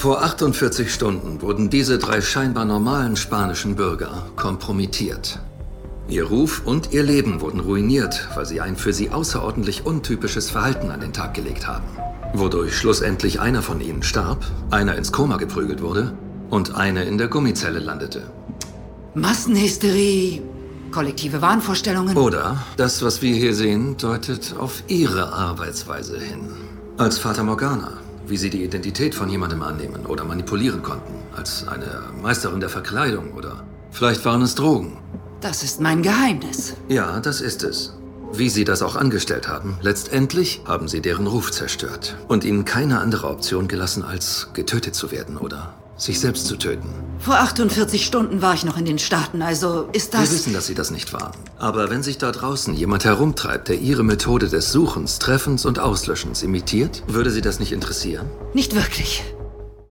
Vor 48 Stunden wurden diese 3 scheinbar normalen spanischen Bürger kompromittiert. Ihr Ruf und ihr Leben wurden ruiniert, weil sie ein für sie außerordentlich untypisches Verhalten an den Tag gelegt haben. Wodurch schlussendlich einer von ihnen starb, einer ins Koma geprügelt wurde und eine in der Gummizelle landete. Massenhysterie, kollektive Wahnvorstellungen. Oder das, was wir hier sehen, deutet auf ihre Arbeitsweise hin. Als Fata Morgana, wie sie die Identität von jemandem annehmen oder manipulieren konnten. Als eine Meisterin der Verkleidung oder vielleicht waren es Drogen. Das ist mein Geheimnis. Ja, das ist es. Wie sie das auch angestellt haben, letztendlich haben sie deren Ruf zerstört und ihnen keine andere Option gelassen, als getötet zu werden oder sich selbst zu töten. Vor 48 Stunden war ich noch in den Staaten, also ist das... Wir wissen, dass sie das nicht waren. Aber wenn sich da draußen jemand herumtreibt, der ihre Methode des Suchens, Treffens und Auslöschens imitiert, würde sie das nicht interessieren? Nicht wirklich.